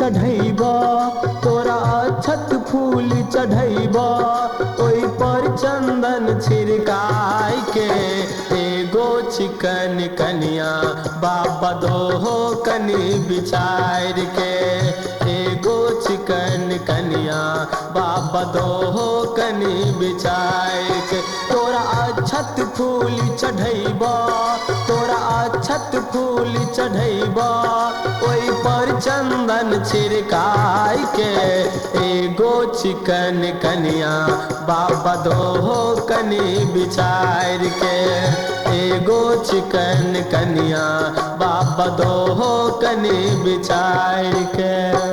चढ़ैबा, तोरा अक्षत फूल चढ़ैबा, ओहि पर चंदन छिड़काय के। एगो चिकन कनिया बाबा दोहो कनी बिचार के। एगो चिकन कनिया बाबा दोहो कनी बिचार के। तोरा अक्षत फूल चढ़ैबा, तोरा अक्षत फूल चढ़ैबा, ओहि पर चंदन छिड़काय के। एगो चिकन कनिया बाबा दोहो कनी बिचार के। एगो चिकन कनिया बाबा दोहो कनी बिचार के।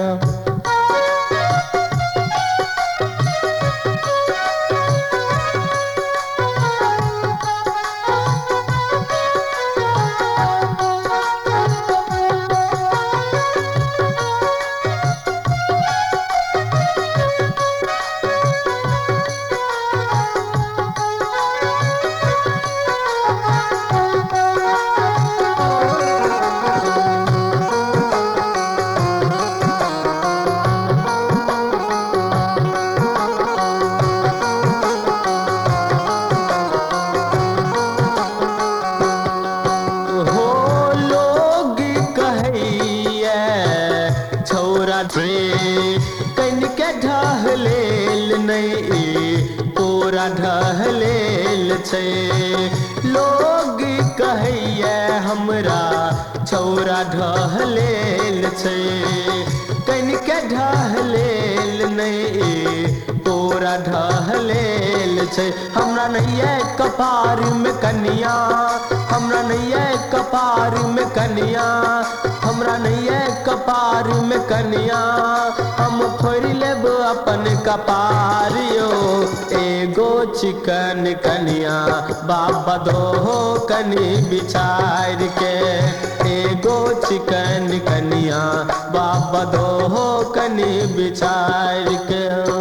कनिके ढहलेल नहीं तोरा ढहलेल छै। लोग कहैया हमरा छौरा ढहलेल छै। कनिके ढहलेल नहीं तोरा ढहलेल छै। हमरा नैया कपार में कनिया, हमरा नैया कपार में कनिया, हमरा नैया कपार में कनिया, हम फोड़ लेब अपन कपार यो। एगो चिकन कनिया बाबा दोहो कनी बिचार के। एगो चिकन कनिया बाबा दोहो कनी बिचार के।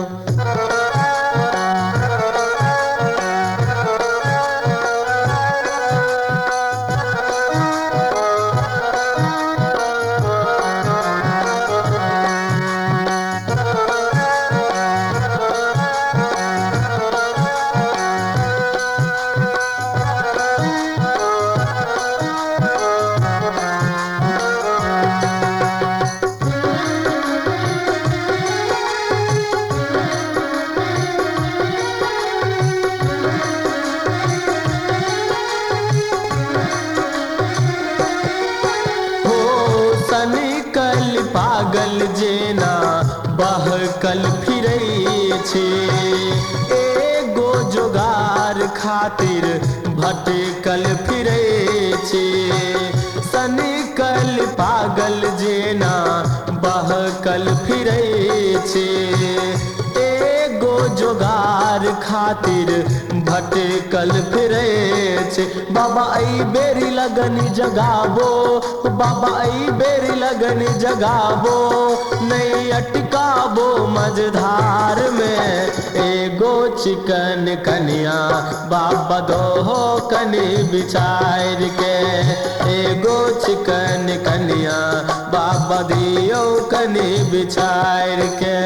पागल जेना बहकल फिरै छै। एगो जोगार खातिर भटकल फिरै छै। सनिकल पागल जेना बहकल फिरै छै। एगो जोगार खातिर भटकल फिरै छै। बाबा आई बेरी लगनी जगाबो, बाबा आई बेरी लगनी जगाबो, नहीं अटकाबो मझधार में। एगो चिकन कनिया बाबा दोहो कनी बिचार के। एगो चिकन कनिया बाबा दियो कनी बिचार के।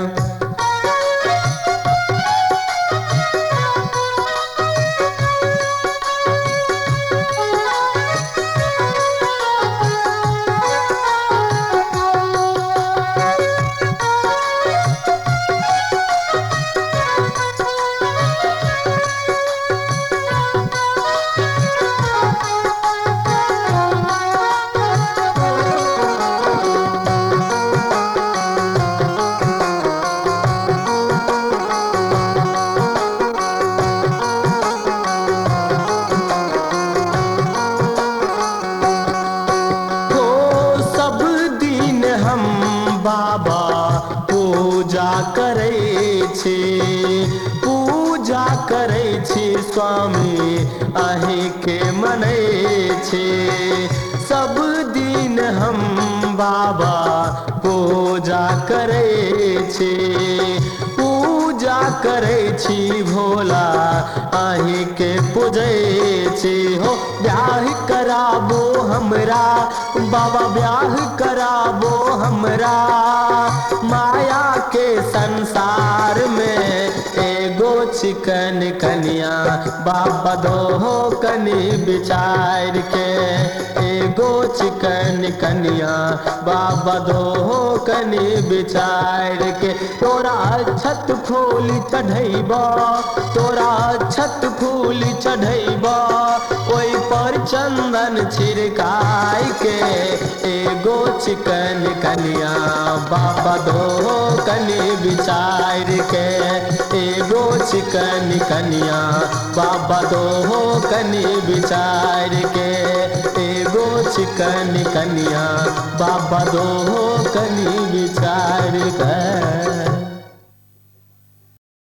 बाबा पूजा करै छी, पूजा करै छी स्वामी अहींके मनै छी। सब दिन हम बाबा पूजा करै छी, पूजा करै छी भोला आही के पूजै छी हो ब्याह कराबो हमरा बाबा ब्याह कराबो हमरा माया के संसार में एगो चिकन कनिया बाबा दो कनी विचार के एगो चिकन कनिया बाबा दो कनी विचार के तोरा छत फूल चढ़ैबा तोरा छत फूल चढ़ैबा ओई पर चंदन छिड़काई के एगो चिकन कनिया बाबा दो कनी विचार के एगो चिकन कनिया बाबा दो कनी विचार के एगो चिकन कनिया बाबा दो कनी विचार के।